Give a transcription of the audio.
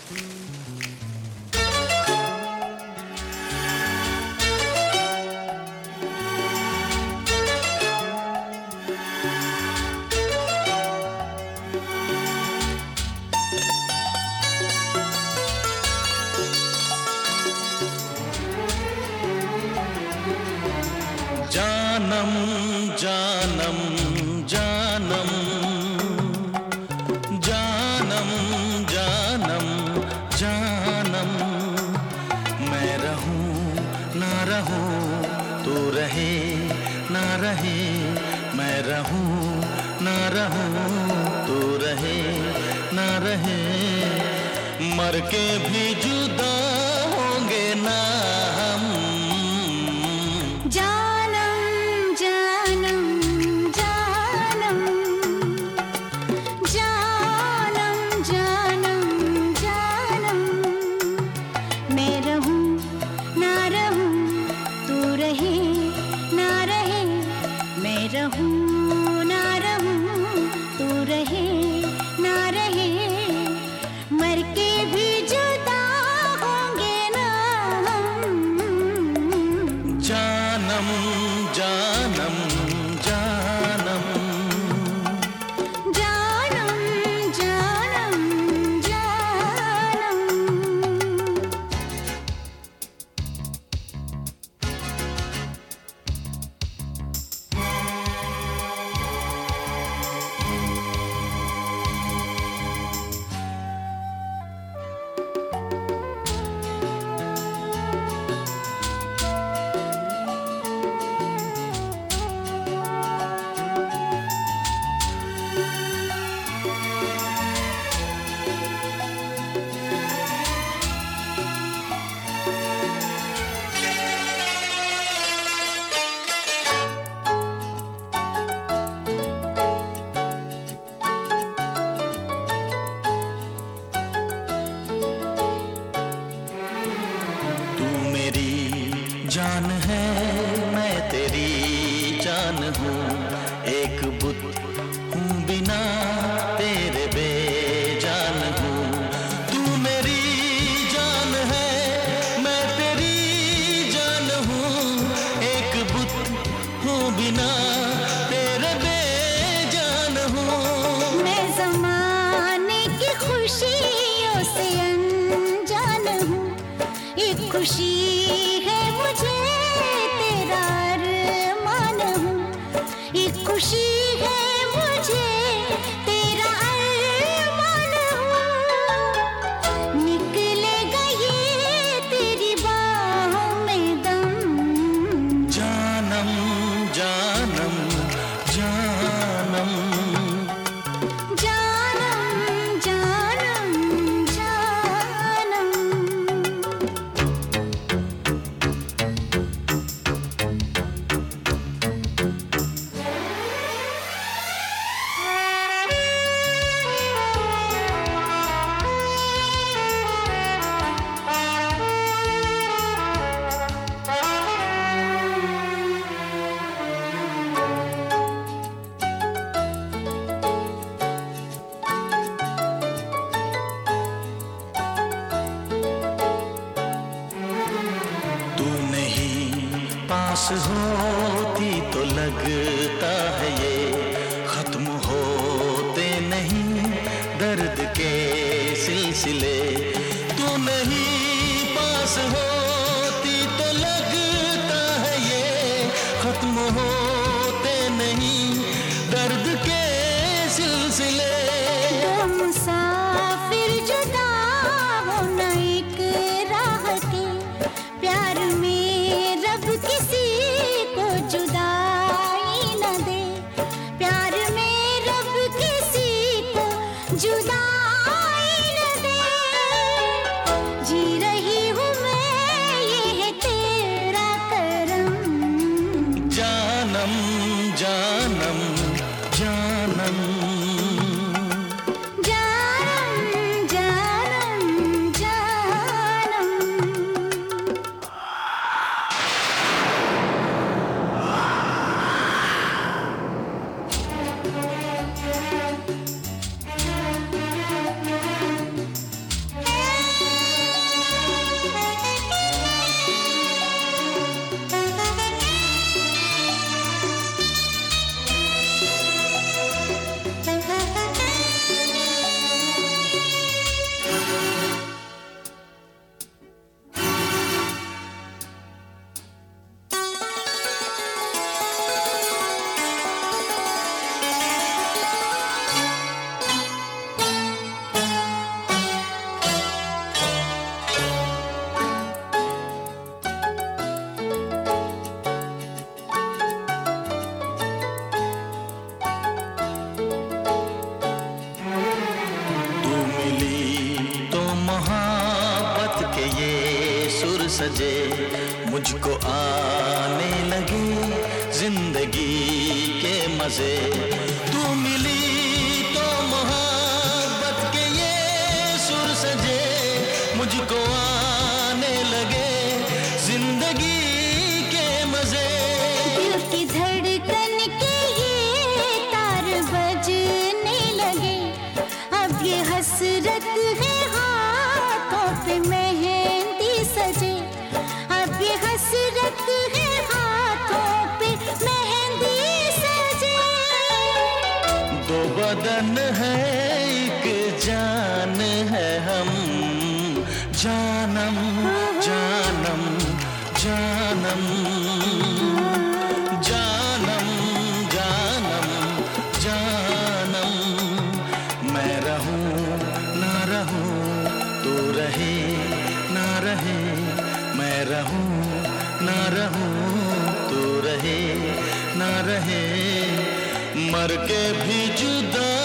जानम जानम जानम जानम जानम जानम, मैं रहूं ना रहूं तू रहे ना रहे, मैं रहूं ना रहूं तू रहे ना रहे, मर के भी जुदा होंगे ना हम। रहूं ना रहूं तू रहे ना रहे, मर के भी जुदा होंगे ना हम। जानम जानम जानम जानम जानम जानम। जान है मैं तेरी जान हूँ, एक बुत हूँ बिना तेरे बेजान हूँ। तू मेरी जान है मैं तेरी जान हूँ, एक बुत हूँ बिना तेरे बेजान हूँ। मैं ज़माने की खुशियों से अनजान हूँ, एक खुशी है मुझे तेरा अरमान हूँ, एक खुशी है मुझे तेरा अरमान हूँ। निकलेगा ये तेरी बाहों में दम। जानम जानम जानम जानम जानम जानम। पास होती तो लगता है ये खत्म होते नहीं दर्द के सिलसिले। तू नहीं पास होती तो लगता है ये खत्म होते नहीं दर्द के सिलसिले। दो मुसाफिर जुदा हो न एक राह के, प्यार में रब किसी को जुदाई न दे, प्यार में रब किसी को जुदाई न दे। जी रही हूँ मैं ये है तेरा करम। जानम जानम जानम जानम जानम जानम। सजे, मुझको आने लगे जिंदगी के मजे। तू मिली तो मोहब्बत के ये सुर सजे, मुझको आने लगे जिंदगी के मजे। दिल की धड़कन के ये तार बजने लगे, अब ये हसरत है हाथों पे मेहंदी सजे, अब ये हसरत है हाथों पे मेहंदी सजे। दो बदन है एक जान है हम, जानम जानम जानम जानम जानम जानम। मैं रहूं ना रहूं तू रहे ना रहे, मैं रहूं ना रहूं तू रहे ना रहे, मर के भी जुदा